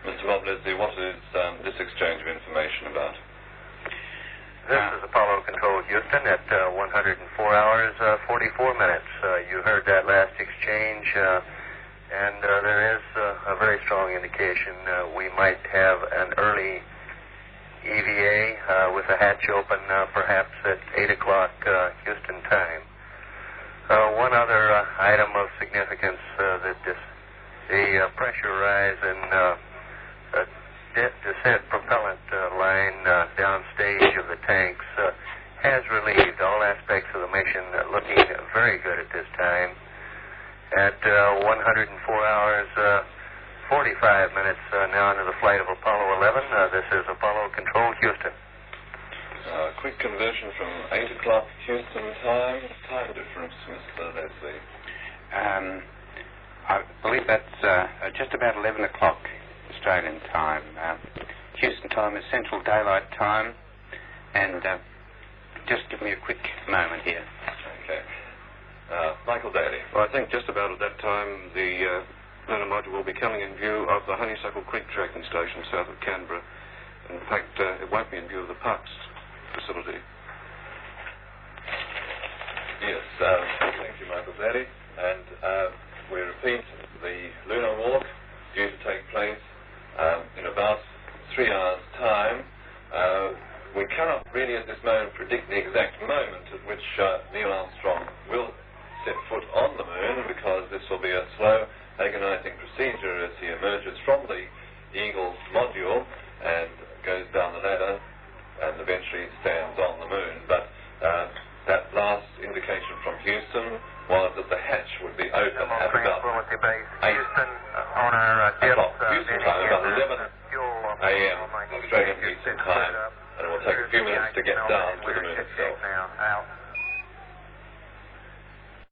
Mr. Bob Leslie, what is this exchange of information about? This is Apollo Control Houston at 104 hours, 44 minutes. You heard that last exchange, and there is a very strong indication we might have an early EVA with the hatch open perhaps at 8 o'clock Houston time. One other item of significance that the pressure rise in descent propellant line downstage of the tanks has relieved. All aspects of the mission looking very good at this time. At 104 hours, 45 minutes now into the flight of Apollo 11, this is Apollo Control Houston. Quick conversion from 8 o'clock Houston time. Time difference, Mr. Leslie. I believe that's just about 11 o'clock Australian time. Houston time is Central Daylight Time, and just give me a quick moment here. Okay. Michael Daly. Well, I think just about at that time the lunar module will be coming in view of the Honeysuckle Creek tracking station south of Canberra. In fact, it won't be in view of the Parkes facility. Yes, thank you, Michael Daly. And we repeat, the lunar walk due to take place in about 3 hours' time. We cannot really at this moment predict the exact moment at which Neil Armstrong will set foot on the moon, because this will be a slow, agonizing procedure as he emerges from the Eagle module and goes down the ladder and eventually stands on the moon. But that last indication from Houston was that the hatch would be open at about 8 Houston on our o'clock Houston time, about 11 a.m. Australian Eastern time, and it will take a few minutes to get down to the moon itself.